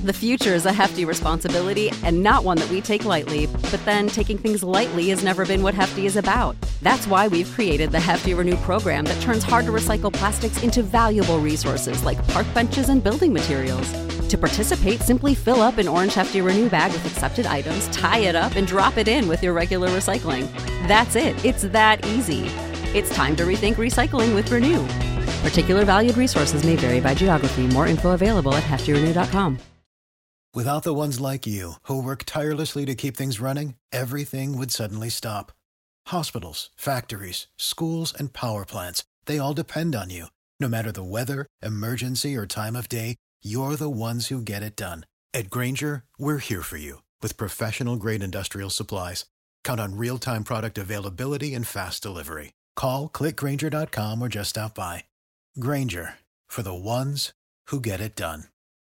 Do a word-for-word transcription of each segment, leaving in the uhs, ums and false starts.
The future is a hefty responsibility and not one that we take lightly, but then taking things lightly has never been what Hefty is about. That's why we've created the Hefty Renew program that turns hard-to-recycle plastics into valuable resources like park benches and building materials. To participate, simply fill up an orange Hefty Renew bag with accepted items, tie it up, and drop it in with your regular recycling. That's it. It's that easy. It's time to rethink recycling with Renew. Particular valued resources may vary by geography. More info available at hefty renew dot com. Without the ones like you, who work tirelessly to keep things running, everything would suddenly stop. Hospitals, factories, schools, and power plants, they all depend on you. No matter the weather, emergency, or time of day, you're the ones who get it done. At Grainger, we're here for you with professional-grade industrial supplies. Count on real-time product availability and fast delivery. Call, click grainger dot com, or just stop by. Grainger, for the ones who get it done.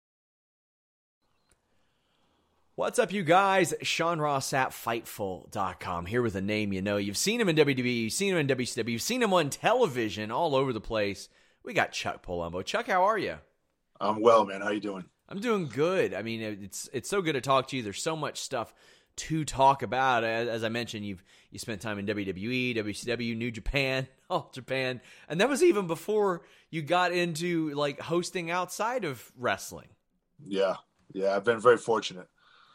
What's up, you guys? Sean Ross at Fightful dot com, here with a name you know. You've seen him in W W E, you've seen him in W C W, you've seen him on television all over the place. We got Chuck Palumbo. Chuck, how are you? I'm well, man. How you doing? I'm doing good. I mean, it's it's so good to talk to you. There's so much stuff to talk about. As, as I mentioned, you've you spent time in W W E, W C W, New Japan, All Japan, and that was even before you got into like hosting outside of wrestling. Yeah, yeah. I've been very fortunate.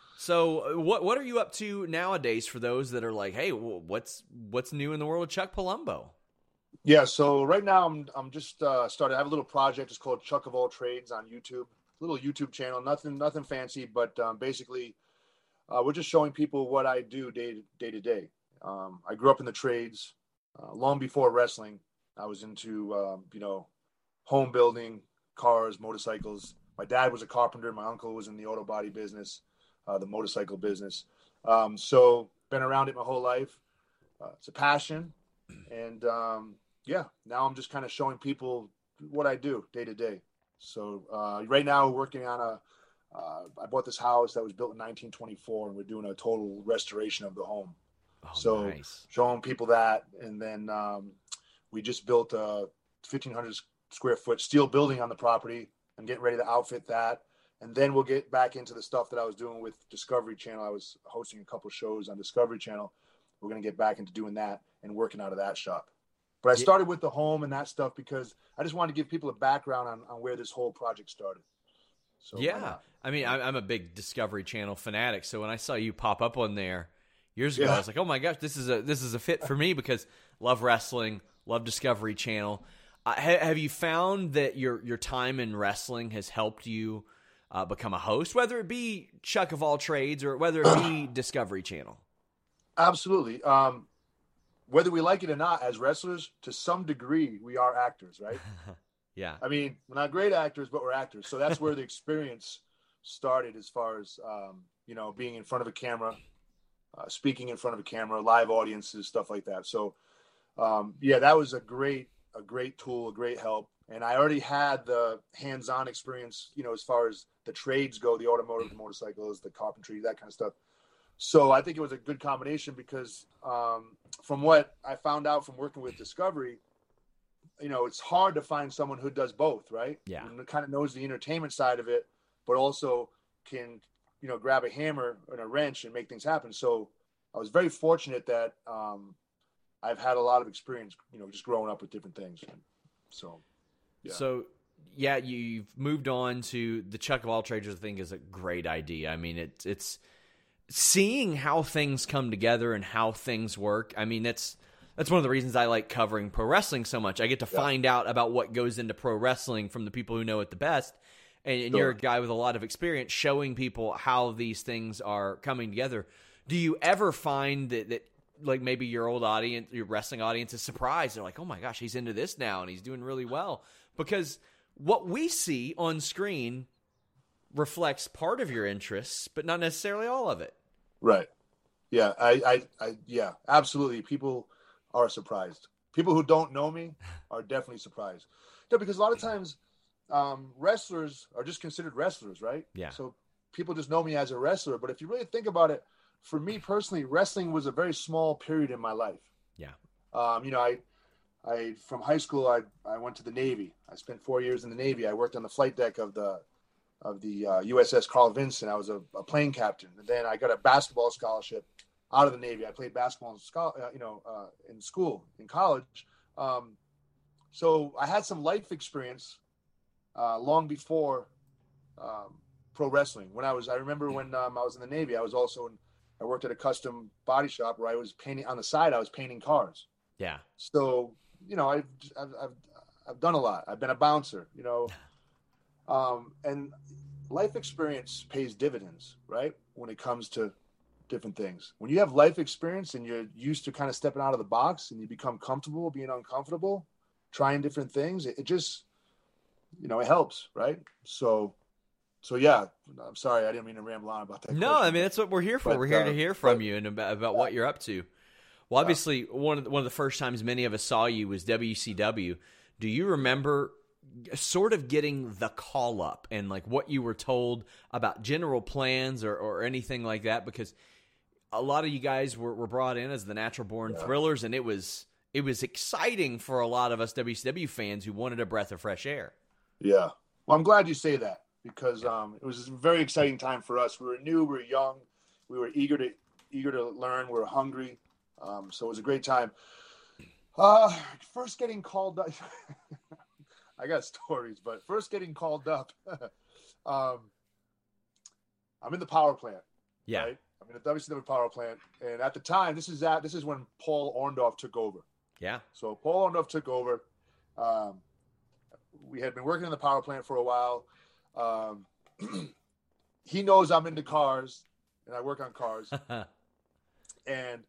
So what what are you up to nowadays for those that are like, hey, what's what's new in the world of Chuck Palumbo? Yeah, so right now I'm I'm just uh, started. I have a little project. It's called Chuck of All Trades on YouTube. Little YouTube channel, nothing nothing fancy, but um, basically uh, we're just showing people what I do day to day. To day. Um, I grew up in the trades. Uh, long before wrestling, I was into um, you know home building, cars, motorcycles. My dad was a carpenter. My uncle was in the auto body business. Uh, the motorcycle business. Um, so been around it my whole life. Uh, it's a passion. And um, yeah, now I'm just kind of showing people what I do day to day. So uh, right now we're working on a, uh, I bought this house that was built in nineteen twenty-four and we're doing a total restoration of the home. Oh, so nice. Showing people that. And then um, we just built a fifteen hundred square foot steel building on the property. I'm getting ready to outfit that. And then we'll get back into the stuff that I was doing with Discovery Channel. I was hosting a couple shows on Discovery Channel. We're going to get back into doing that and working out of that shop. But I started with the home and that stuff because I just wanted to give people a background on, on where this whole project started. So yeah. I mean, I'm a big Discovery Channel fanatic. So when I saw you pop up on there years ago, yeah. I was like, oh my gosh, this is a this is a fit for me because love wrestling, love Discovery Channel. Uh, ha- have you found that your your time in wrestling has helped you Uh, become a host, whether it be Chuck of All Trades or whether it be Discovery Channel? Absolutely. Um, whether we like it or not, as wrestlers, to some degree, we are actors, right? Yeah. I mean, we're not great actors, but we're actors. So that's where the experience started as far as, um, you know, being in front of a camera, uh, speaking in front of a camera, live audiences, stuff like that. So, um, yeah, that was a great, a great tool, a great help. And I already had the hands-on experience, you know, as far as the trades go, the automotive, the motorcycles, the carpentry, that kind of stuff. So I think it was a good combination because um, from what I found out from working with Discovery, you know, it's hard to find someone who does both, right? Yeah. And kind of knows the entertainment side of it, but also can, you know, grab a hammer and a wrench and make things happen. So I was very fortunate that um, I've had a lot of experience, you know, just growing up with different things. So. Yeah. So, yeah, you've moved on to the Chuck of All Trades. I think is a great idea. I mean, it's it's seeing how things come together and how things work. I mean, that's that's one of the reasons I like covering pro wrestling so much. I get to yeah. find out about what goes into pro wrestling from the people who know it the best. And, and sure. you're a guy with a lot of experience showing people how these things are coming together. Do you ever find that, that like maybe your old audience, your wrestling audience is surprised? They're like, oh my gosh, he's into this now and he's doing really well. Because what we see on screen reflects part of your interests, but not necessarily all of it. Right. Yeah. I, I, I, yeah, absolutely. People are surprised. People who don't know me are definitely surprised. Yeah, because a lot of times um, wrestlers are just considered wrestlers, right? Yeah. So people just know me as a wrestler. But if you really think about it, for me personally, wrestling was a very small period in my life. Yeah. Um, you know, I, I from high school, I I went to the Navy. I spent four years in the Navy. I worked on the flight deck of the of the uh, U S S Carl Vinson. I was a, a plane captain, and then I got a basketball scholarship out of the Navy. I played basketball in school, uh, you know, uh, in school, in college. Um, so I had some life experience uh, long before um, pro wrestling. When I was, I remember when um, I was in the Navy, I was also in, I worked at a custom body shop where I was painting on the side. I was painting cars. Yeah. So, you know, I've, I've, I've, I've done a lot. I've been a bouncer, you know, um, and life experience pays dividends, right? When it comes to different things. When you have life experience and you're used to kind of stepping out of the box and you become comfortable being uncomfortable, trying different things, it, it just, you know, it helps, right? So, so yeah, I'm sorry, I didn't mean to ramble on about that. No, question. I mean, that's what we're here for. But, we're here uh, to hear from but, you and about, about what you're up to. Well, obviously, one of the, one of the first times many of us saw you was W C W. Do you remember sort of getting the call up and like what you were told about general plans or, or anything like that? Because a lot of you guys were, were brought in as the natural born Yeah. thrillers, and it was it was exciting for a lot of us W C W fans who wanted a breath of fresh air. Yeah. Well, I'm glad you say that because um, it was a very exciting time for us. We were new, we were young, we were eager to eager to learn, we were hungry. Um, so it was a great time. Uh, first getting called up, I got stories, but first getting called up, um, I'm in the power plant. Yeah. Right? I'm in the W C W power plant. And at the time, this is at, this is when Paul Orndorff took over. Yeah. So Paul Orndorff took over. Um, we had been working in the power plant for a while. Um, he knows I'm into cars and I work on cars. And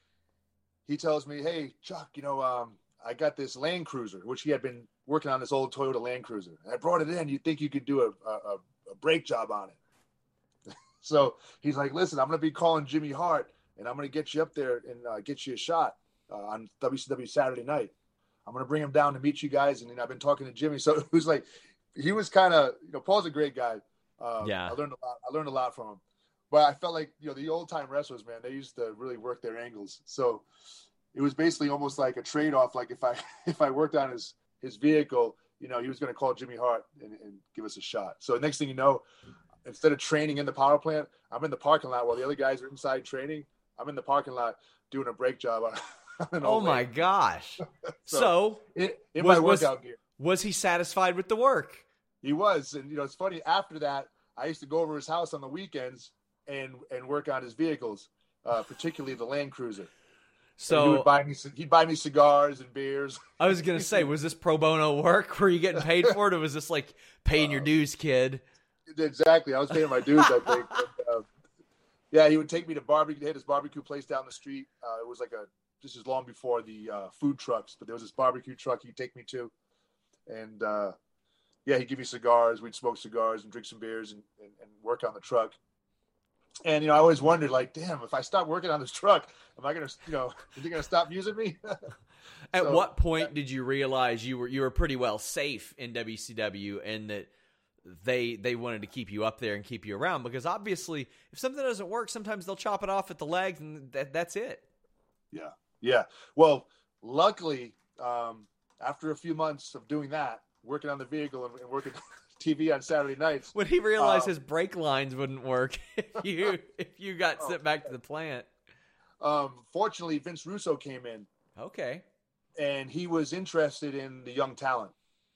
he tells me, hey, Chuck, you know, um, I got this Land Cruiser, which he had been working on, this old Toyota Land Cruiser. And I brought it in. You think you could do a, a, a brake job on it? So he's like, listen, I'm going to be calling Jimmy Hart, and I'm going to get you up there and uh, get you a shot uh, on W C W Saturday night. I'm going to bring him down to meet you guys. And, and I've been talking to Jimmy. So it was like, he was kind of, you know, Paul's a great guy. Um, Yeah. I learned a lot. I learned a lot from him. But I felt like, you know, the old time wrestlers, man, they used to really work their angles. So it was basically almost like a trade off. Like if I if I worked on his his vehicle, you know, he was going to call Jimmy Hart and, and give us a shot. So next thing you know, instead of training in the power plant, I'm in the parking lot while the other guys are inside training. I'm in the parking lot doing a brake job on. on an Oh old my lady. gosh. So, So, in, in was- my was- workout gear, was he satisfied with the work? he was. And you know, it's funny. After that, I used to go over his house on the weekends and and work on his vehicles, uh, particularly the Land Cruiser. So he So would buy me, he'd buy me cigars and beers. I was going to say, was this pro bono work? Were you getting paid for it, or was this like paying your dues, kid? Exactly, I was paying my dues. I think. But, uh, yeah, he would take me to barbecue. They had this barbecue place down the street. Uh, it was like a. This is long before the uh, food trucks, but there was this barbecue truck he'd take me to, and uh, yeah, he'd give me cigars. We'd smoke cigars and drink some beers and, and, and work on the truck. And you know, I always wondered, like, damn, if I stop working on this truck, am I gonna, you know, is he gonna stop using me? At So, what point did you realize you were you were pretty well safe in W C W and that they they wanted to keep you up there and keep you around? Because obviously, if something doesn't work, sometimes they'll chop it off at the legs, and that, that's it. Yeah, yeah. Well, luckily, um, after a few months of doing that, working on the vehicle and, and working T V on Saturday nights, When he realized Um, his brake lines wouldn't work if you if you got Oh. sent back to the plant. um, fortunately, Vince Russo came in. Okay. And he was interested in the young talent.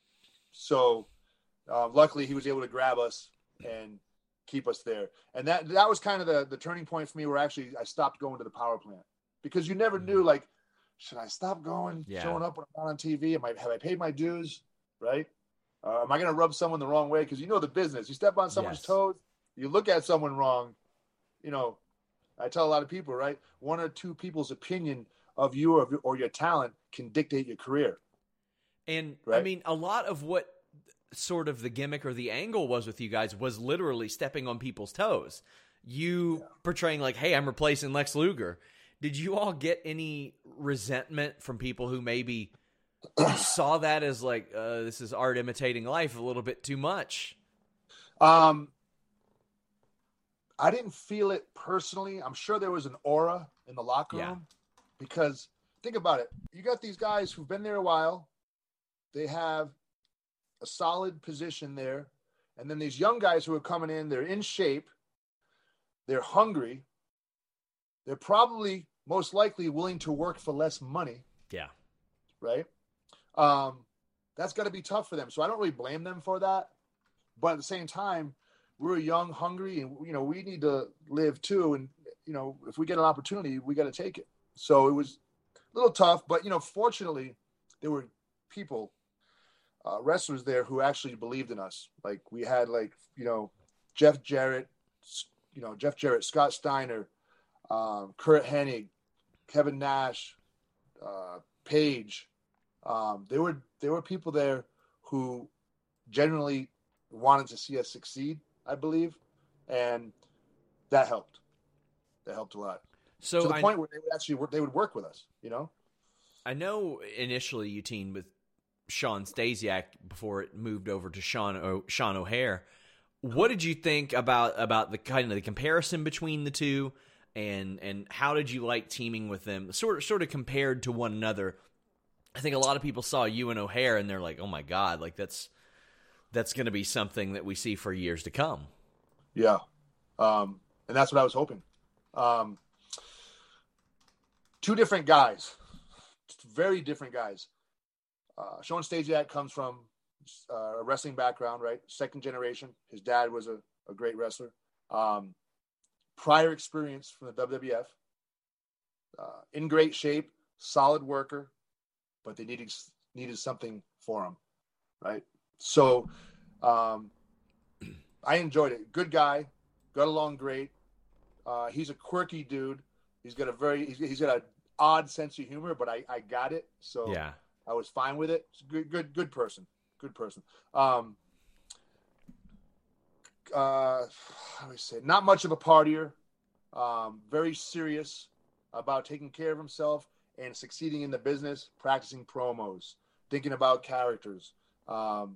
So uh, luckily he was able to grab us and keep us there. And that that was kind of the, the turning point for me where actually I stopped going to the power plant. Because you never knew, like, should I stop going, Yeah. showing up when I'm not on T V? Am I, have I paid my dues, right? Uh, am I going to rub someone the wrong way? Because you know the business. You step on someone's Yes. toes, you look at someone wrong, you know, I tell a lot of people, right? One or two people's opinion of you or, or your talent can dictate your career. And I Right. mean, a lot of what sort of the gimmick or the angle was with you guys was literally stepping on people's toes. You portraying like, hey, I'm replacing Lex Luger. Did you all get any resentment from people who maybe saw that as like, uh, this is art imitating life a little bit too much? Um, I didn't feel it personally. I'm sure there was an aura in the locker Yeah. room because think about it. You got these guys who've been there a while. They have a solid position there. And then these young guys who are coming in, they're in shape, they're hungry, they're probably most likely willing to work for less money. Yeah. Right? Um, that's got to be tough for them. So I don't really blame them for that. But at the same time, we're young, hungry, and, you know, we need to live too. And, you know, if we get an opportunity, we got to take it. So it was a little tough. But, you know, fortunately, there were people, uh, wrestlers there who actually believed in us. Like we had like, you know, Jeff Jarrett, you know, Jeff Jarrett, Scott Steiner, um, Kurt Hennig, Kevin Nash, uh, Paige. Um, there were, there were people there who genuinely wanted to see us succeed, I believe. And that helped. That helped a lot. So to the I, point where they would actually work, they would work with us, you know? I know initially you teamed with Sean Stasiak before it moved over to Sean o- Sean O'Haire. What did you think about about the kind of the comparison between the two, and and how did you like teaming with them? Sort of sort of compared to one another. I think a lot of people saw you and O'Haire and they're like, "Oh my God, like that's that's going to be something that we see for years to come." Yeah, um, and that's what I was hoping. Um, two different guys, very different guys. Uh, Sean Stasiak comes from uh, a wrestling background, right? Second generation. His dad was a, a great wrestler. Um, prior experience from the W W F. Uh, in great shape, solid worker, but they needed needed something for him, right? So um, I enjoyed it. Good guy, got along great. Uh, he's a quirky dude. He's got a very he's, he's got an odd sense of humor, but I, I got it. So yeah. I was fine with it. It's a good, good, good person. Good person. Um, uh, how do I say? Not much of a partier. Um, very serious about taking care of himself and succeeding in the business. Practicing promos, thinking about characters. Um,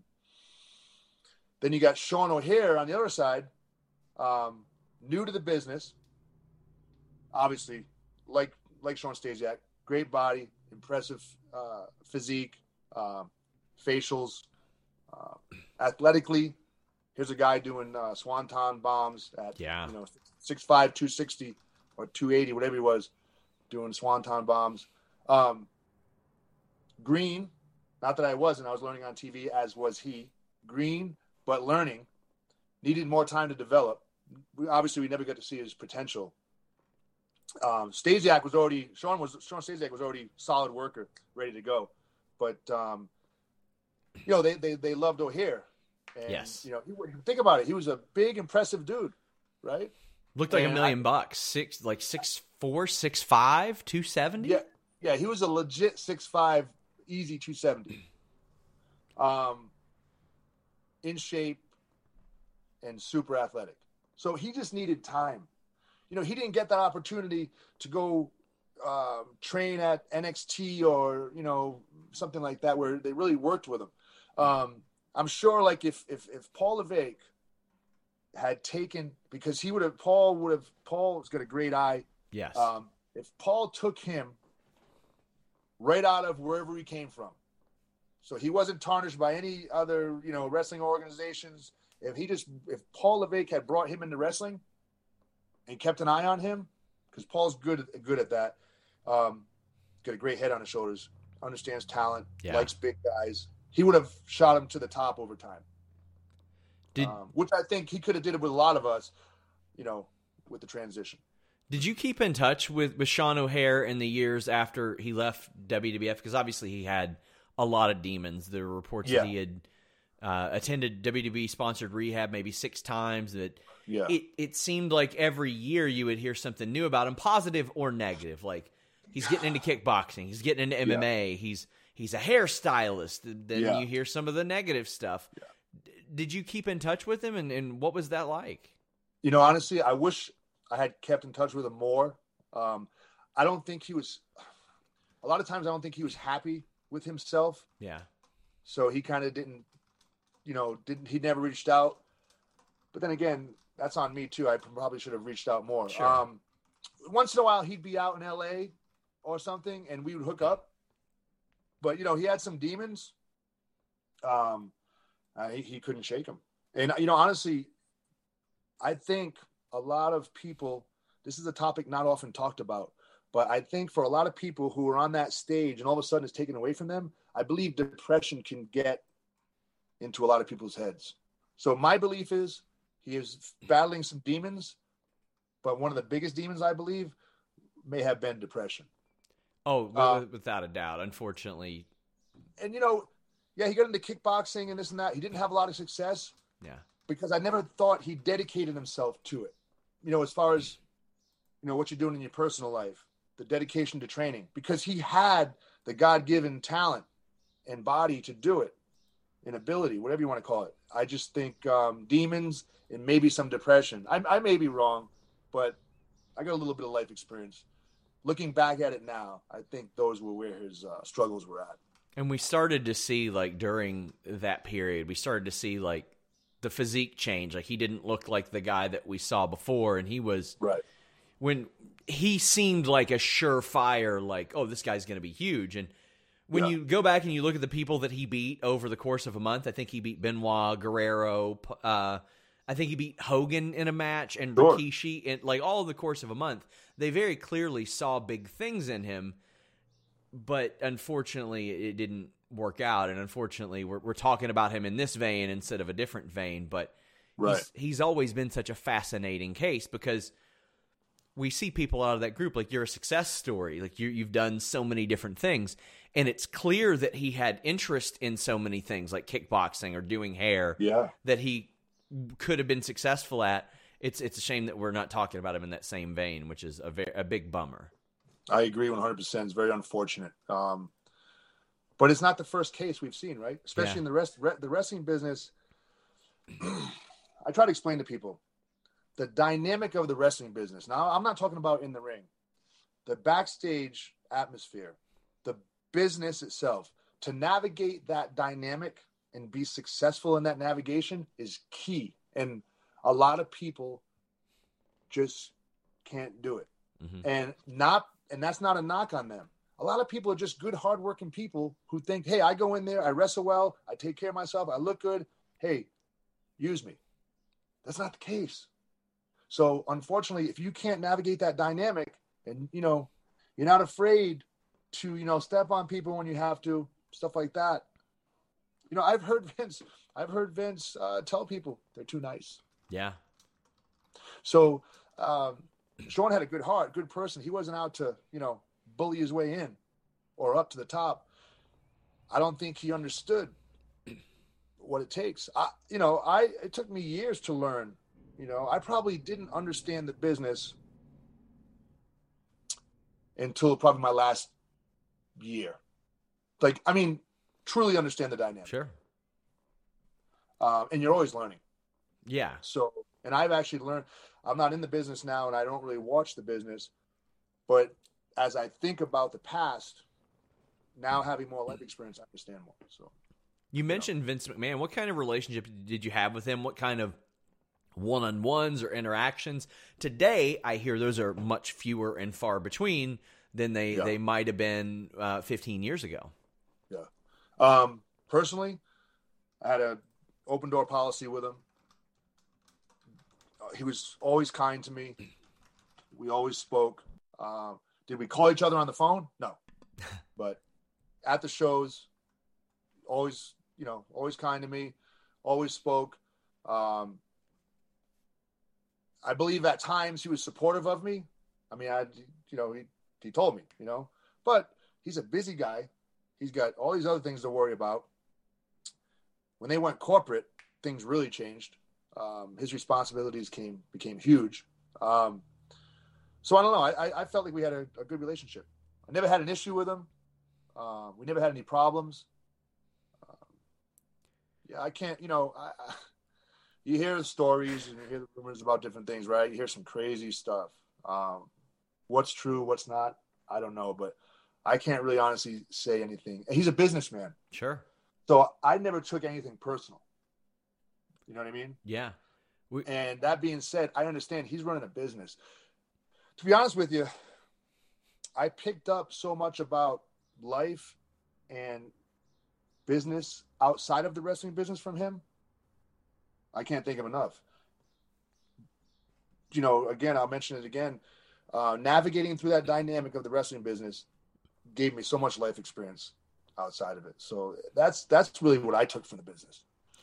then you got Sean O'Haire on the other side, um, new to the business. Obviously, like like Sean Stasiak, great body, impressive uh, physique, um, facials, uh, athletically. Here's a guy doing uh, swanton bombs at yeah. you know six five, two sixty or two eighty, whatever he was, doing swanton bombs. Um, green, not that I wasn't, I was learning on T V, as was he. Green, but learning, needed more time to develop. We, obviously, we never got to see his potential. Um, Stasiak was already Sean was Sean Stasiak was already solid worker, ready to go. But um, you know they they they loved O'Haire. And, yes. You know, he, think about it. He was a big, impressive dude, right? Looked like and a million I, bucks. Six like six four, six five, two seventy. Yeah, yeah. He was a legit six five, easy two seventy. Um, in shape and super athletic. So he just needed time. You know, he didn't get that opportunity to go uh, train at N X T or, you know, something like that where they really worked with him. Um, I'm sure, like, if if, if Paul Levesque had taken, because he would have, Paul would have, Paul's got a great eye. Yes. Um, if Paul took him right out of wherever he came from, so he wasn't tarnished by any other, you know, wrestling organizations. If he just, if Paul Levesque had brought him into wrestling and kept an eye on him, because Paul's good good at that. Um, got a great head on his shoulders, understands talent, yeah. likes big guys. He would have shot him to the top over time. Did, um, which I think he could have did it with a lot of us, you know, with the transition. Did you keep in touch with, with Sean O'Haire in the years after he left W W F? Because obviously he had a lot of demons. There were reports yeah. that he had uh, attended W W E-sponsored rehab maybe six times. That yeah. it, it seemed like every year you would hear something new about him, positive or negative. Like he's getting into kickboxing, he's getting into M M A, yeah. he's he's a hairstylist. Then yeah. you hear some of the negative stuff. Yeah. D- did you keep in touch with him, and, and what was that like? You know, honestly, I wish I had kept in touch with him more. Um, I don't think he was – a lot of times I don't think he was happy with himself. Yeah. So he kind of didn't, you know, didn't he never reached out. But then again, that's on me too. I probably should have reached out more. Sure. Um, once in a while, he'd be out in L A or something, and we would hook up. But, you know, he had some demons. Um, uh, he, he couldn't shake them. And, you know, honestly, I think a lot of people, this is a topic not often talked about, but I think for a lot of people who are on that stage and all of a sudden it's taken away from them, I believe depression can get into a lot of people's heads. So my belief is he is battling some demons, but one of the biggest demons, I believe, may have been depression. Oh, uh, without a doubt, unfortunately. And, you know, yeah, he got into kickboxing and this and that. He didn't have a lot of success. Yeah. Because I never thought he dedicated himself to it. You know, as far as, you know, what you're doing in your personal life, the dedication to training, because he had the God-given talent and body to do it, and ability, whatever you want to call it. I just think um, demons and maybe some depression. I, I may be wrong, but I got a little bit of life experience. Looking back at it now, I think those were where his uh, struggles were at. And we started to see, like, during that period, we started to see, like, the physique change. Like, he didn't look like the guy that we saw before, and he was right when he seemed like a surefire, like, oh, this guy's going to be huge. And when yeah. you go back and you look at the people that he beat over the course of a month, I think he beat Benoit, Guerrero, uh, I think he beat Hogan in a match, and sure. Rikishi, in like all of the course of a month. They very clearly saw big things in him, but unfortunately it didn't work out, and unfortunately we're we're talking about him in this vein instead of a different vein, but right. he's, he's always been such a fascinating case because we see people out of that group, like, you're a success story, like you you've done so many different things, and it's clear that he had interest in so many things like kickboxing or doing hair yeah. that he could have been successful at. It's it's a shame that we're not talking about him in that same vein, which is a very, a big bummer. I agree one hundred percent. It's very unfortunate. Um, But it's not the first case we've seen, right? Especially yeah. in the rest, re, the wrestling business. I try to explain to people the dynamic of the wrestling business. Now, I'm not talking about in the ring. The backstage atmosphere, the business itself, to navigate that dynamic and be successful in that navigation is key. And a lot of people just can't do it. Mm-hmm. And not, and that's not a knock on them. A lot of people are just good, hardworking people who think, hey, I go in there, I wrestle well, I take care of myself, I look good. Hey, use me. That's not the case. So unfortunately, if you can't navigate that dynamic and, you know, you're not afraid to, you know, step on people when you have to, stuff like that. You know, I've heard Vince, I've heard Vince uh, tell people they're too nice. Yeah. So um, Shawn had a good heart, good person. He wasn't out to, you know, bully his way in or up to the top. I don't think he understood what it takes. I, you know, I, it took me years to learn, you know, I probably didn't understand the business until probably my last year. Like, I mean, truly understand the dynamic. Sure. Um, and you're always learning. Yeah. So, and I've actually learned, I'm not in the business now and I don't really watch the business, but as I think about the past, now having more life experience, I understand more. So, you mentioned you know. Vince McMahon. What kind of relationship did you have with him? What kind of one-on-ones or interactions? Today, I hear those are much fewer and far between than they, yeah. they might have been uh, fifteen years ago. Yeah. Um, personally, I had an open door policy with him. Uh, he was always kind to me. We always spoke. Uh, did we call each other on the phone? No. But at the shows, always, you know, always kind to me, always spoke. Um, I believe at times he was supportive of me. I mean, I, you know, he, he told me, you know, but he's a busy guy. He's got all these other things to worry about. When they went corporate, things really changed. Um, his responsibilities came, became huge. Um, so I don't know. I, I felt like we had a, a good relationship. I never had an issue with him. Uh, we never had any problems. Um, yeah, I can't, you know, I, I, you hear the stories and you hear the rumors about different things, right? You hear some crazy stuff. Um, what's true, what's not, I don't know, but I can't really honestly say anything. He's a businessman. Sure. So I never took anything personal. You know what I mean? Yeah. We- and that being said, I understand he's running a business. To be honest with you, I picked up so much about life and business outside of the wrestling business from him. I can't thank him enough. You know, again, I'll mention it again. Uh, navigating through that dynamic of the wrestling business gave me so much life experience outside of it. So that's that's really what I took from the business.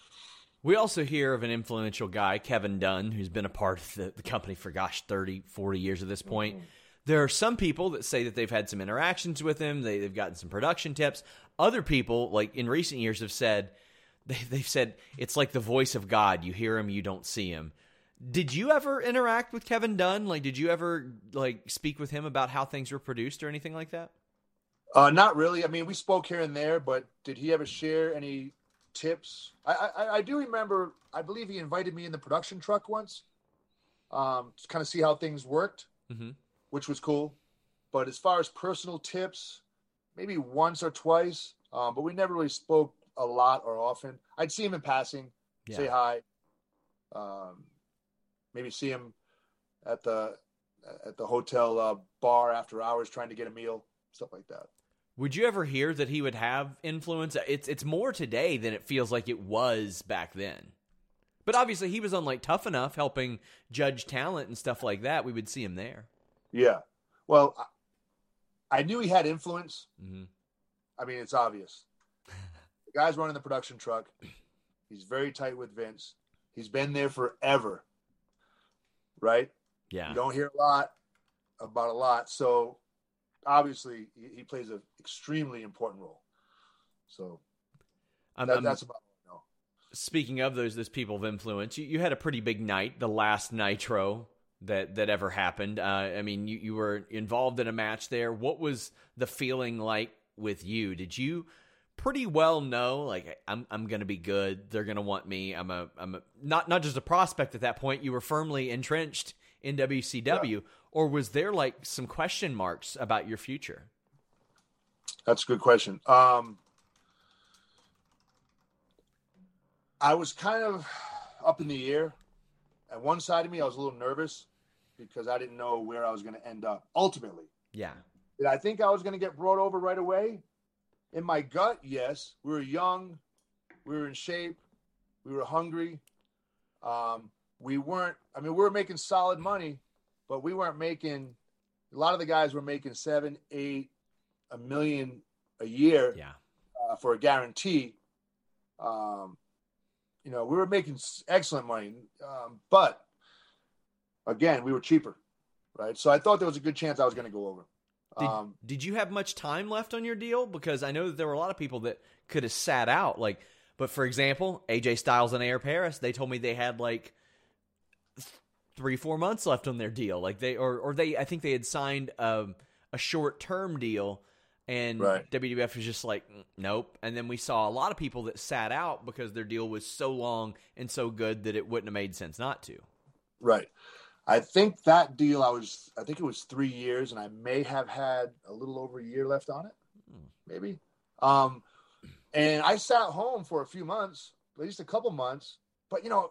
We also hear of an influential guy, Kevin Dunn, who's been a part of the, the company for, gosh, thirty, forty years at this point. Mm-hmm. There are some people that say that they've had some interactions with him. They, they've gotten some production tips. Other people, like in recent years, have said, they, they've said, it's like the voice of God. You hear him, you don't see him. Did you ever interact with Kevin Dunn? Like, did you ever like speak with him about how things were produced or anything like that? Uh, not really. I mean, we spoke here and there, but did he ever share any tips? I, I, I do remember, I believe he invited me in the production truck once um, to kind of see how things worked, mm-hmm. which was cool. But as far as personal tips, maybe once or twice, um, but we never really spoke a lot or often. I'd see him in passing, yeah. say hi, um, maybe see him at the at the hotel uh, bar after hours trying to get a meal, stuff like that. Would you ever hear that he would have influence? It's it's more today than it feels like it was back then. But obviously he was on like Tough Enough helping judge talent and stuff like that. We would see him there. Yeah. Well, I, I knew he had influence. Mm-hmm. I mean, it's obvious. The guy's running the production truck. He's very tight with Vince. He's been there forever. Right? Yeah. You don't hear a lot about a lot. So obviously he, he plays an extremely important role. So um, that, um, that's about what I know. Speaking of those, those people of influence, you, you had a pretty big night, the last Nitro that, that ever happened. Uh, I mean, you, you were involved in a match there. What was the feeling like with you? Did you pretty well know, like, I'm I'm going to be good. They're going to want me. I'm a I'm a, not not just a prospect at that point. You were firmly entrenched in W C W, yeah. Or was there like some question marks about your future? That's a good question. Um, I was kind of up in the air. At one side of me, I was a little nervous because I didn't know where I was going to end up ultimately. Yeah. Did I think I was going to get brought over right away? In my gut, yes. We were young. We were in shape. We were hungry. Um, we weren't, I mean, we were making solid money, but we weren't making, a lot of the guys were making seven, eight, a million a year yeah. uh, for a guarantee. Um, you know, we were making excellent money. Um, but, again, we were cheaper, right? So I thought there was a good chance I was going to go over. Did, um, did you have much time left on your deal? Because I know that there were a lot of people that could have sat out. Like, but for example, A J Styles and Air Paris, they told me they had like three, four months left on their deal. Like they, or or they, I think they had signed um, a short term deal, and right. W W F was just like, nope. And then we saw a lot of people that sat out because their deal was so long and so good that it wouldn't have made sense not to. Right. I think that deal, I was, I think it was three years, and I may have had a little over a year left on it, maybe. Um, and I sat home for a few months, at least a couple months. But, you know,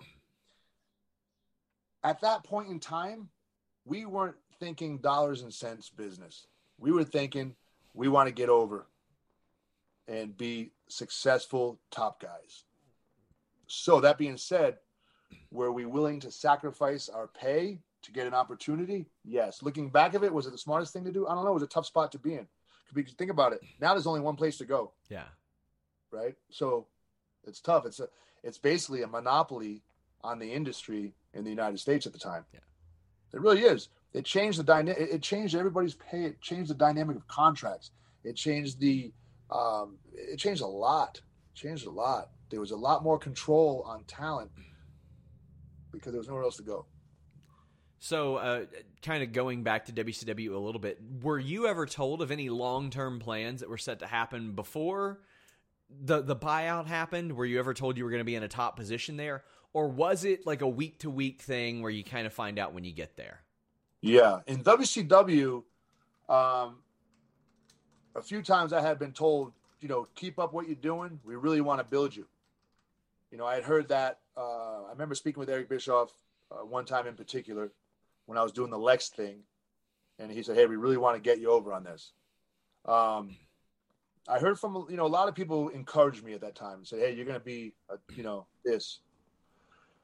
at that point in time, we weren't thinking dollars and cents business. We were thinking we want to get over and be successful top guys. So that being said, were we willing to sacrifice our pay to get an opportunity? Yes. Looking back of it, was it the smartest thing to do? I don't know. It was a tough spot to be in. Because think about it. Now there's only one place to go. Yeah. Right? So it's tough. It's a, it's basically a monopoly on the industry in the United States at the time. Yeah. It really is. It changed the dyna- It changed everybody's pay. It changed the dynamic of contracts. It changed the. Um, it changed a lot. It changed a lot. There was a lot more control on talent because there was nowhere else to go. So, uh, kind of going back to W C W a little bit, were you ever told of any long-term plans that were set to happen before the the buyout happened? Were you ever told you were going to be in a top position there? Or was it like a week-to-week thing where you kind of find out when you get there? Yeah. In W C W, um, a few times I had been told, you know, keep up what you're doing. We really want to build you. You know, I had heard that. Uh, I remember speaking with Eric Bischoff uh, one time in particular when I was doing the Lex thing. And he said, hey, we really want to get you over on this. Um, I heard from, you know, a lot of people encouraged me at that time and said, hey, you're going to be, a, you know, this.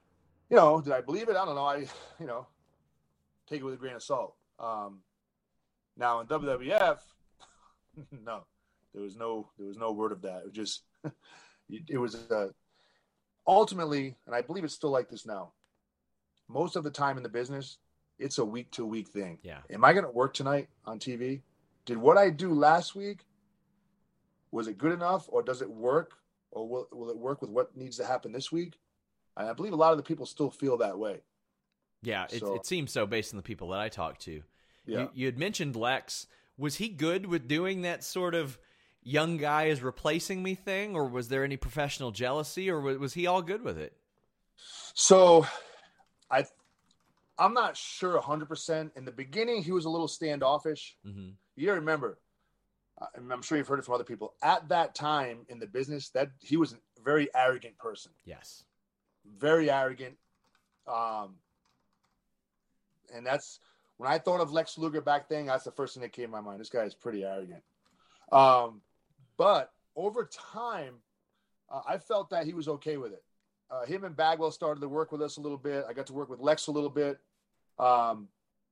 you know, did I believe it? I don't know. I, you know, take it with a grain of salt. Um, now in W W F, no, there was no, there was no word of that. It was just, it was uh, ultimately, and I believe it's still like this now. Most of the time in the business, it's a week to week thing. Yeah. Am I going to work tonight on T V? Did what I do last week, was it good enough, or does it work, or will, will it work with what needs to happen this week? And I believe a lot of the people still feel that way. Yeah, it, so, it seems so based on the people that I talked to. Yeah. You, you had mentioned Lex. Was he good with doing that sort of young guy is replacing me thing, or was there any professional jealousy, or was, was he all good with it? So I, I'm not sure one hundred percent. In the beginning, he was a little standoffish. Mm-hmm. You remember, I'm sure you've heard it from other people. At that time in the business, that he was a very arrogant person. Yes. Very arrogant. Um, and that's when I thought of Lex Luger back then, that's the first thing that came to my mind. This guy is pretty arrogant. Um, but over time, uh, I felt that he was okay with it. Uh, him and Bagwell started to work with us a little bit. I got to work with Lex a little bit. Um,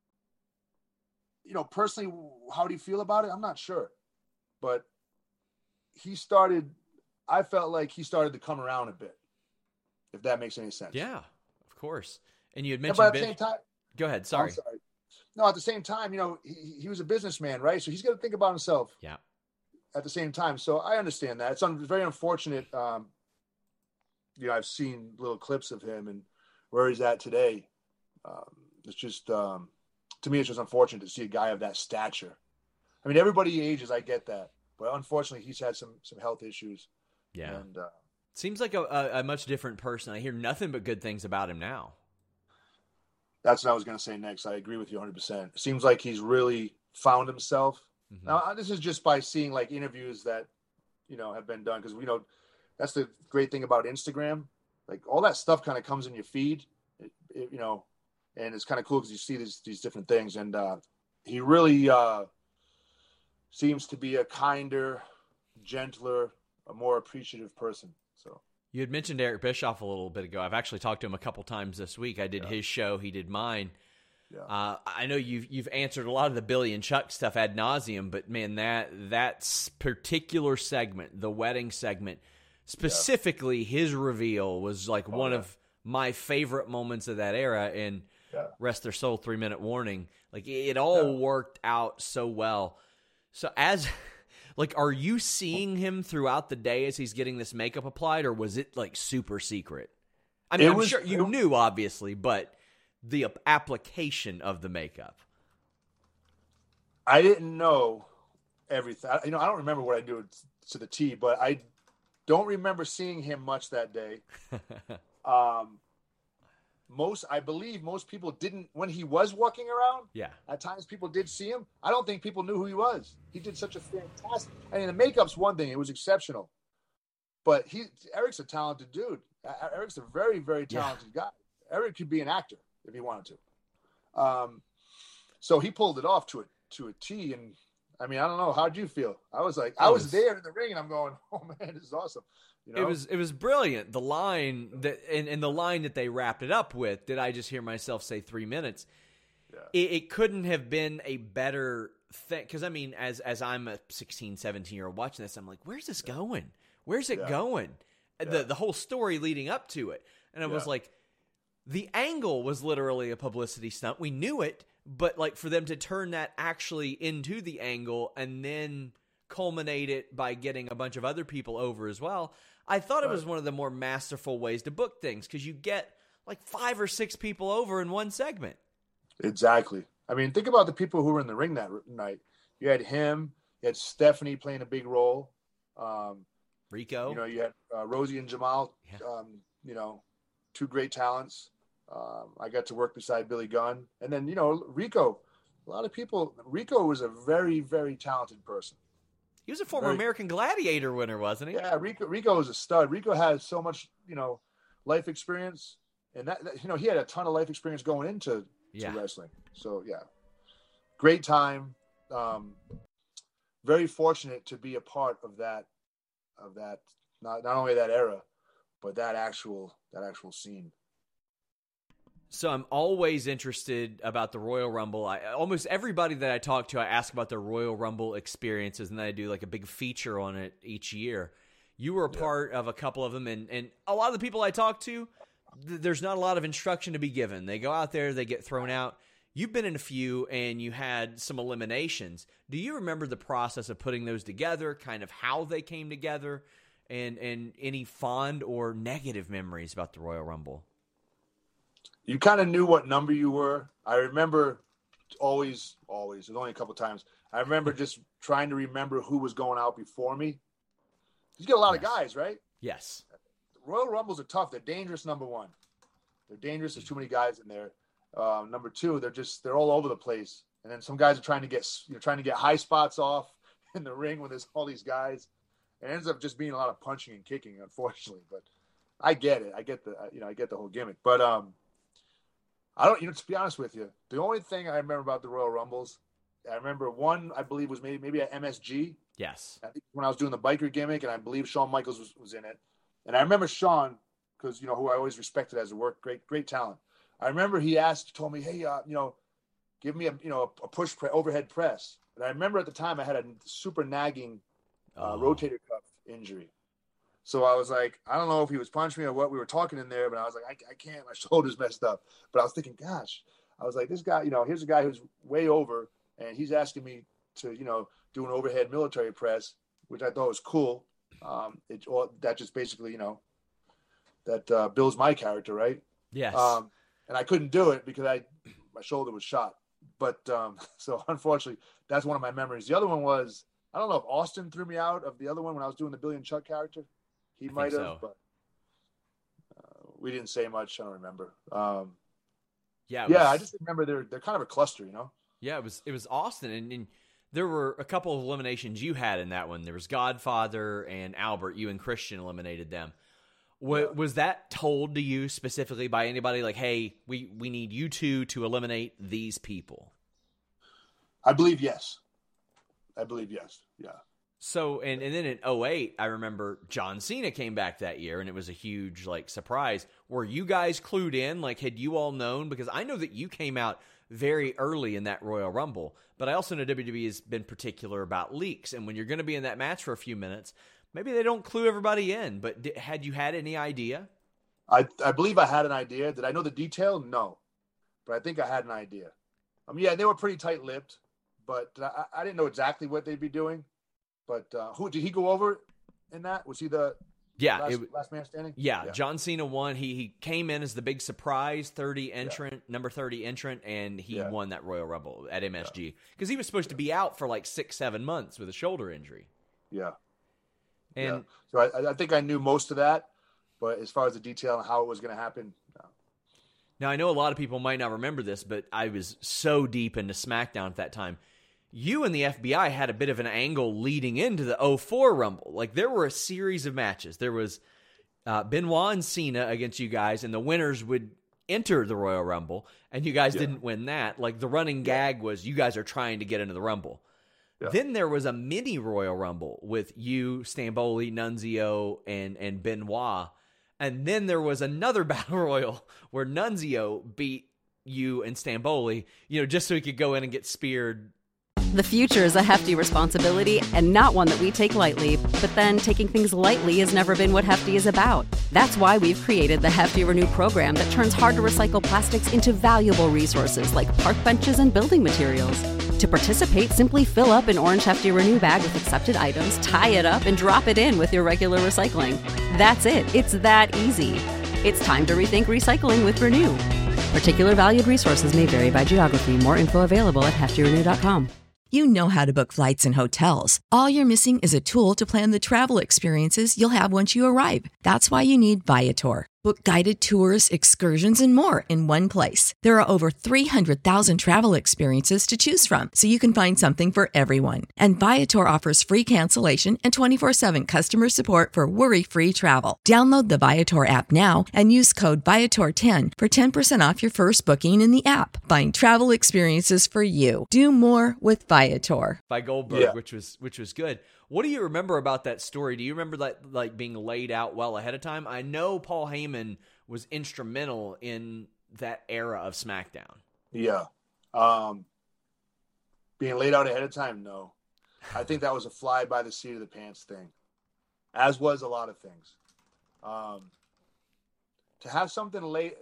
you know, personally, how do you feel about it? I'm not sure. But he started, I felt like he started to come around a bit, if that makes any sense. Yeah, of course. And you had mentioned... But at the Ben- same time... Go ahead, sorry. I'm sorry. No, at the same time, you know, he, he was a businessman, right? So he's got to think about himself. Yeah. At the same time. So I understand that. It's un- very unfortunate. Um, you know, I've seen little clips of him and where he's at today. Um, it's just, um, to me, it's just unfortunate to see a guy of that stature. I mean, everybody ages, I get that. But unfortunately, he's had some some health issues. Yeah. And, uh, seems like a, a, a much different person. I hear nothing but good things about him now. That's what I was going to say next. I agree with you one hundred percent. It seems like he's really found himself. Mm-hmm. Now, this is just by seeing like interviews that, you know, have been done. Because, you know, that's the great thing about Instagram. Like all that stuff kind of comes in your feed, it, it, you know, and it's kind of cool because you see these, these different things. And uh, he really uh, seems to be a kinder, gentler, a more appreciative person. So. You had mentioned Eric Bischoff a little bit ago. I've actually talked to him a couple times this week. I did yeah. his show. He did mine. Yeah. Uh, I know you've you've answered a lot of the Billy and Chuck stuff ad nauseum, but man, that that particular segment, the wedding segment, specifically yeah. his reveal was like oh, one yeah. of my favorite moments of that era. And yeah. rest their soul, three minute warning. Like it all yeah. worked out so well. So as like, are you seeing him throughout the day as he's getting this makeup applied, or was it like super secret? I mean, it I'm was, sure you it, knew, obviously, but the application of the makeup. I didn't know everything. You know, I don't remember what I do to the T, but I don't remember seeing him much that day. um, most, I believe most people didn't, when he was walking around, yeah. at times people did see him. I don't think people knew who he was. He did such a fantastic, I mean, the makeup's one thing. It was exceptional. But he, Eric's a talented dude. Eric's a very, very talented yeah. guy. Eric could be an actor if he wanted to. Um, so he pulled it off to a, to a T. And I mean, I don't know. How'd you feel? I was like, I was, was there in the ring and I'm going, oh man, this is awesome. You know? It was it was brilliant. The line that and, and the line that they wrapped it up with, did I just hear myself say three minutes? Yeah. It, it couldn't have been a better thing. Because, I mean, as as I'm a sixteen, seventeen-year-old watching this, I'm like, where's this yeah. going? Where's it yeah. going? Yeah. The the whole story leading up to it. And I yeah. was like, the angle was literally a publicity stunt. We knew it, but like for them to turn that actually into the angle and then culminate it by getting a bunch of other people over as well, I thought it was one of the more masterful ways to book things because you get like five or six people over in one segment. Exactly. I mean, think about the people who were in the ring that night. You had him, you had Stephanie playing a big role. Um, Rico. You know, you had uh, Rosie and Jamal, yeah. um, you know, two great talents. Um, I got to work beside Billy Gunn. And then, you know, Rico, a lot of people, Rico was a very, very talented person. He was a former very, American Gladiator winner, wasn't he? Yeah, Rico, Rico was a stud. Rico has so much, you know, life experience. And that, that you know, he had a ton of life experience going into yeah. to wrestling. So, yeah, great time. Um, very fortunate to be a part of that, of that, not, not only that era, but that actual, that actual scene. So I'm always interested about the Royal Rumble. I, almost everybody that I talk to, I ask about their Royal Rumble experiences, and then I do like a big feature on it each year. You were a yeah. part of a couple of them, and, and a lot of the people I talk to, th- there's not a lot of instruction to be given. They go out there, they get thrown out. You've been in a few, and you had some eliminations. Do you remember the process of putting those together, kind of how they came together, and, and any fond or negative memories about the Royal Rumble? You kind of knew what number you were. I remember always, always, there's only a couple times. I remember just trying to remember who was going out before me. You get a lot yes. of guys, right? Yes. Royal Rumbles are tough. They're dangerous, number one. They're dangerous. There's too many guys in there. Uh, number two, they're just, they're all over the place. And then some guys are trying to get, you know, trying to get high spots off in the ring when there's all these guys. It ends up just being a lot of punching and kicking, unfortunately. But I get it. I get the, you know, I get the whole gimmick. But, um, I don't, you know, to be honest with you, the only thing I remember about the Royal Rumbles, I remember one, I believe was maybe maybe at M S G. Yes. I think when I was doing the biker gimmick, and I believe Shawn Michaels was, was in it. And I remember Shawn, because, you know, who I always respected as a work, great, great talent. I remember he asked, told me, hey, uh, you know, give me a, you know, a push pre- overhead press. And I remember at the time I had a super nagging uh, oh. rotator cuff injury. So I was like, I don't know if he was punching me or what. We were talking in there, but I was like, I, I can't. My shoulder's messed up. But I was thinking, gosh, I was like, this guy, you know, here's a guy who's way over, and he's asking me to, you know, do an overhead military press, which I thought was cool. Um, it or that just basically, you know, that uh, builds my character, right? Yes. Um, and I couldn't do it because I my shoulder was shot. But um, so unfortunately, that's one of my memories. The other one was, I don't know if Austin threw me out of the other one when I was doing the Billy and Chuck character. He might have, so. but uh, we didn't say much. I don't remember. Um, yeah, yeah. Was, I just remember they're they're kind of a cluster, you know. Yeah, it was it was Austin, and, and there were a couple of eliminations you had in that one. There was Godfather and Albert. You and Christian eliminated them. Was, yeah. was that told to you specifically by anybody? Like, hey, we we need you two to eliminate these people. I believe yes. I believe yes. Yeah. So, and, and then in oh eight, I remember John Cena came back that year, and it was a huge, like, surprise. Were you guys clued in? Like, had you all known? Because I know that you came out very early in that Royal Rumble, but I also know W W E has been particular about leaks, and when you're going to be in that match for a few minutes, maybe they don't clue everybody in, but did, had you had any idea? I, I believe I had an idea. Did I know the detail? No. But I think I had an idea. I mean, yeah, they were pretty tight-lipped, but I, I didn't know exactly what they'd be doing. But uh, who did he go over in that? Was he the yeah last, it, last man standing? Yeah, yeah, John Cena won. He he came in as the big surprise thirty entrant, yeah. number thirty entrant, and he yeah. won that Royal Rumble at M S G because yeah. he was supposed to be out for like six, seven months with a shoulder injury. Yeah, and yeah. so I, I think I knew most of that, but as far as the detail and how it was going to happen. No. Now I know a lot of people might not remember this, but I was so deep into SmackDown at that time. You and the F B I had a bit of an angle leading into the oh four Rumble. Like, there were a series of matches. There was uh, Benoit and Cena against you guys, and the winners would enter the Royal Rumble, and you guys yeah. didn't win that. Like, the running gag was you guys are trying to get into the Rumble. Yeah. Then there was a mini Royal Rumble with you, Stamboli, Nunzio, and, and Benoit. And then there was another Battle Royal where Nunzio beat you and Stamboli, you know, just so he could go in and get speared. The future is a hefty responsibility and not one that we take lightly. But then taking things lightly has never been what Hefty is about. That's why we've created the Hefty Renew program that turns hard-to-recycle plastics into valuable resources like park benches and building materials. To participate, simply fill up an orange Hefty Renew bag with accepted items, tie it up, and drop it in with your regular recycling. That's it. It's that easy. It's time to rethink recycling with Renew. Particular valued resources may vary by geography. More info available at hefty renew dot com. You know how to book flights and hotels. All you're missing is a tool to plan the travel experiences you'll have once you arrive. That's why you need Viator. Book guided tours, excursions, and more in one place. There are over three hundred thousand travel experiences to choose from, so you can find something for everyone. And Viator offers free cancellation and twenty-four seven customer support for worry-free travel. Download the Viator app now and use code Viator ten for ten percent off your first booking in the app. Find travel experiences for you. Do more with Viator. By Goldberg, yeah. which was which was good. What do you remember about that story? Do you remember that like being laid out well ahead of time? I know Paul Heyman was instrumental in that era of SmackDown. Yeah. Um, being laid out ahead of time, no. I think that was a fly by the seat of the pants thing, as was a lot of things. Um, to have something late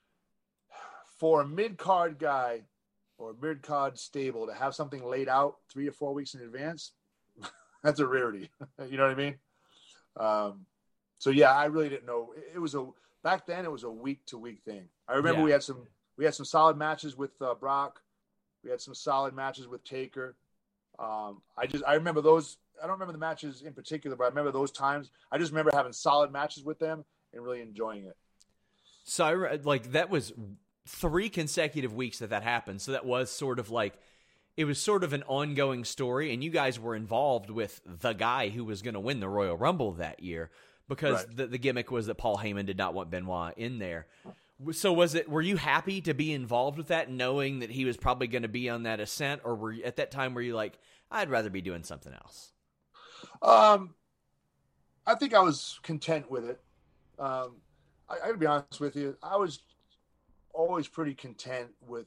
for a mid-card guy or a mid-card stable to have something laid out three or four weeks in advance, that's a rarity. You know what I mean? Um, so yeah, I really didn't know. It was a back then. It was a week-to-week thing. I remember Yeah. we had some we had some solid matches with uh, Brock. We had some solid matches with Taker. Um, I just I remember those. I don't remember the matches in particular, but I remember those times. I just remember having solid matches with them and really enjoying it. So I re- like that was three consecutive weeks that that happened. So that was sort of like it was sort of an ongoing story, and you guys were involved with the guy who was going to win the Royal Rumble that year because Right. the, the gimmick was that Paul Heyman did not want Benoit in there. So was it? Were you happy to be involved with that, knowing that he was probably going to be on that ascent, or were you, at that time were you like, I'd rather be doing something else? Um, I think I was content with it. Um, I, I gotta be honest with you. I was always pretty content with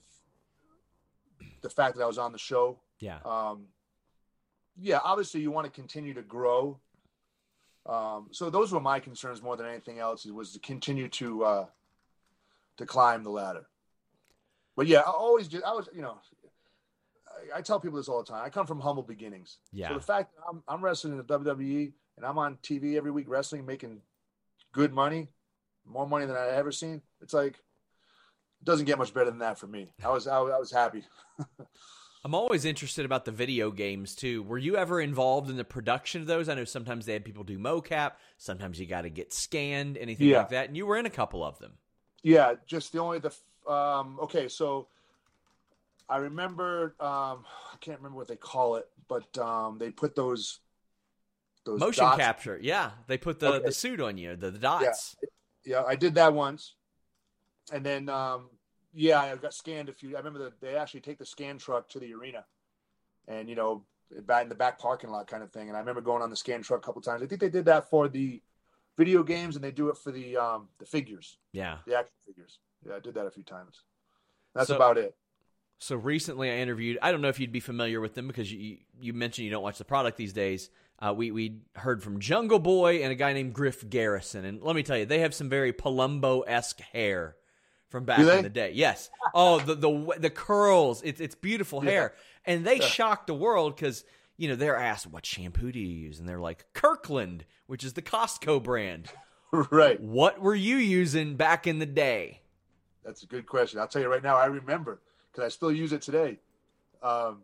the fact that I was on the show. Yeah. Um, yeah, obviously you want to continue to grow. Um, so those were my concerns more than anything else. It was to continue to uh, to climb the ladder. But yeah, I always just I was you know. I tell people this all the time. I come from humble beginnings. Yeah. So the fact that I'm, I'm wrestling in the W W E and I'm on T V every week wrestling, making good money, more money than I've ever seen, it's like, it doesn't get much better than that for me. I was I, I was happy. I'm always interested about the video games too. Were you ever involved in the production of those? I know sometimes they had people do mocap. Sometimes you got to get scanned, anything Yeah. like that. And you were in a couple of them. Yeah, just the only the um, okay. So I remember um, I can't remember what they call it, but um, they put those those Motion dots. capture. Yeah. They put the, Okay. the suit on you, the, the dots. Yeah, I did that once, and then um, yeah, I got scanned a few. I remember that they actually take the scan truck to the arena, and you know, back in the back parking lot kind of thing. And I remember going on the scan truck a couple times. I think they did that for the video games, and they do it for the um, the figures, Yeah. the action figures. Yeah, I did that a few times. That's So- about it. So recently I interviewed, I don't know if you'd be familiar with them because you you mentioned you don't watch the product these days. Uh, we, we heard from Jungle Boy and a guy named Griff Garrison. And let me tell you, they have some very Palumbo-esque hair from back Do they? in the day. Yes. Oh, the the the curls. It's it's beautiful Yeah. hair. And they Yeah. shocked the world because, you know, they're asked, what shampoo do you use? And they're like, Kirkland, which is the Costco brand. Right. What were you using back in the day? That's a good question. I'll tell you right now. I remember because I still use it today. Um,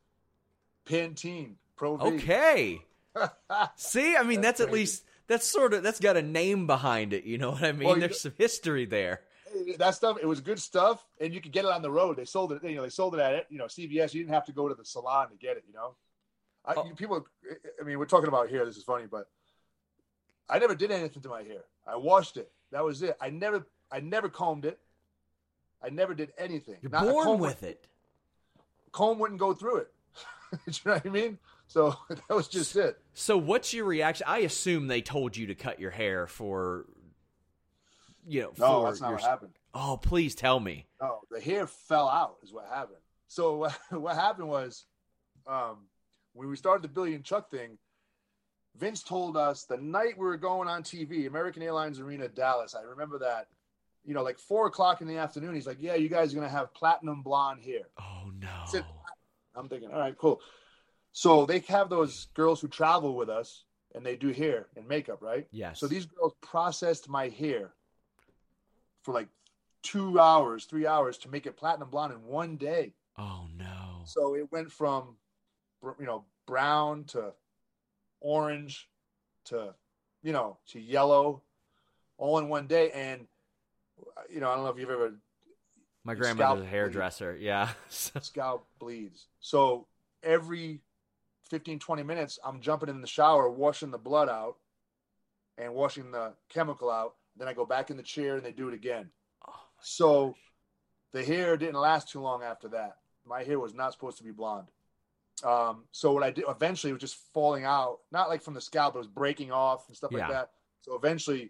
Pantene Pro V. Okay. See, I mean, that's, That's at crazy. least, that's sort of, that's got a name behind it. You know what I mean? Well, you- There's some history there. That stuff, it was good stuff, and you could get it on the road. They sold it, you know, they sold it at it, you know, C V S. You didn't have to go to the salon to get it, you know. I, Oh. you- people, I mean, we're talking about hair. This is funny, but I never did anything to my hair. I washed it. That was it. I never, I never combed it. I never did anything. You're Not- a born comb with would- it. Comb wouldn't go through it. You know what I mean? So that was just it. So what's your reaction? I assume they told you to cut your hair for, you know, No, for that's not your... what happened. Oh, please tell me. No, the hair fell out is what happened. So what happened was, um, when we started the Billy and Chuck thing, Vince told us the night we were going on T V, American Airlines Arena, Dallas. I remember that, you know, like four o'clock in the afternoon. He's like, "Yeah, you guys are gonna have platinum blonde hair." Oh, no. Said- I'm thinking, all right, cool. So they have those girls who travel with us, and they do hair and makeup, right? Yes. So these girls processed my hair for like two hours, three hours to make it platinum blonde in one day. Oh, no. So it went from, you know, brown to orange to, you know, to yellow all in one day. And, you know, I don't know if you've ever, My Your grandmother's scalp a hairdresser. Yeah. scalp bleeds. So every fifteen, twenty minutes, I'm jumping in the shower, washing the blood out and washing the chemical out. Then I go back in the chair and they do it again. Oh, So the hair didn't last too long after that. My hair was not supposed to be blonde. Um, so what I did eventually was just falling out, not like from the scalp, it was breaking off and stuff Yeah. like that. So eventually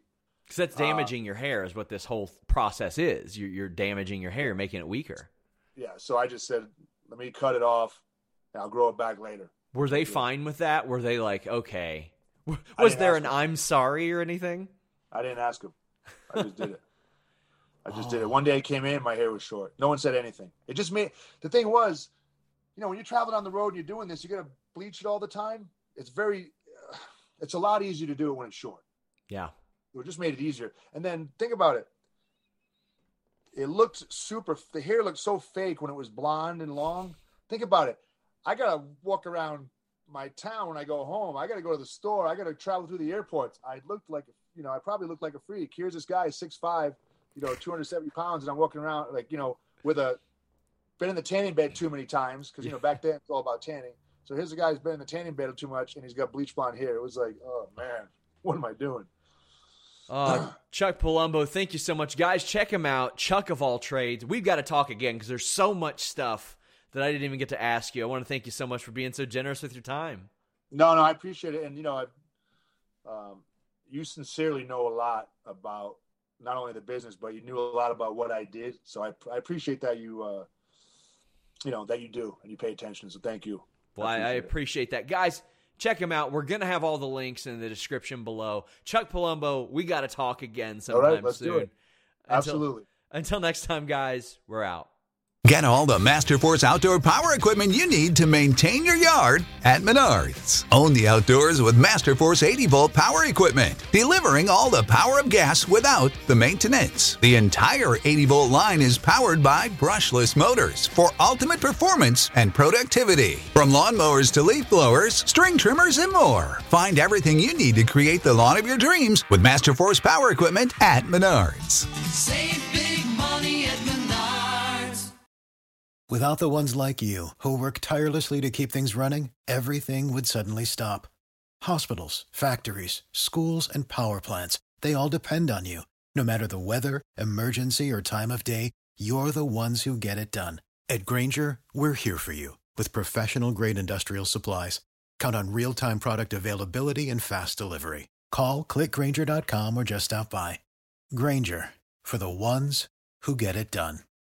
Because that's damaging uh, your hair is what this whole process is. You're, you're damaging your hair, making it weaker. Yeah, so I just said, let me cut it off, and I'll grow it back later. Were they yeah. fine with that? Were they like, okay? Was there an him. I'm sorry or anything? I didn't ask him. I just did it. I just oh. did it. One day I came in, my hair was short. No one said anything. It just made – the thing was, you know, when you're traveling on the road and you're doing this, you're going to bleach it all the time. It's very uh, – it's a lot easier to do it when it's short. Yeah. It just made it easier. And then think about it. It looked super – the hair looked so fake when it was blonde and long. Think about it. I got to walk around my town when I go home. I got to go to the store. I got to travel through the airports. I looked like – you know, I probably looked like a freak. Here's this guy, six five, you know, two hundred seventy pounds, and I'm walking around like, you know, with a – been in the tanning bed too many times because, you know, back then it's all about tanning. So here's a guy who's been in the tanning bed too much, and he's got bleach blonde hair. It was like, oh, man, what am I doing? Uh, Chuck Palumbo, thank you so much. Guys, check him out, Chuck of All Trades. We've got to talk again because there's so much stuff that I didn't even get to ask you. I want to thank you so much for being so generous with your time. No, no, I appreciate it. And, you know, I, um, you sincerely know a lot about not only the business, but you knew a lot about what I did. So I, I appreciate that you, uh, you know, that you do and you pay attention. So thank you. Well, I appreciate, I appreciate that. Guys, check him out. We're going to have all the links in the description below. Chuck Palumbo, we got to talk again sometime all right, let's soon. do it. Absolutely. Until, until next time, guys, we're out. Get all the Masterforce outdoor power equipment you need to maintain your yard at Menards. Own the outdoors with Masterforce eighty volt power equipment, delivering all the power of gas without the maintenance. The entire eighty volt line is powered by brushless motors for ultimate performance and productivity. From lawnmowers to leaf blowers, string trimmers, and more. Find everything you need to create the lawn of your dreams with Masterforce power equipment at Menards. Save big money at Menards. Without the ones like you, who work tirelessly to keep things running, everything would suddenly stop. Hospitals, factories, schools, and power plants, they all depend on you. No matter the weather, emergency, or time of day, you're the ones who get it done. At Grainger, we're here for you with professional-grade industrial supplies. Count on real-time product availability and fast delivery. Call, click Grainger dot com, or just stop by. Grainger, for the ones who get it done.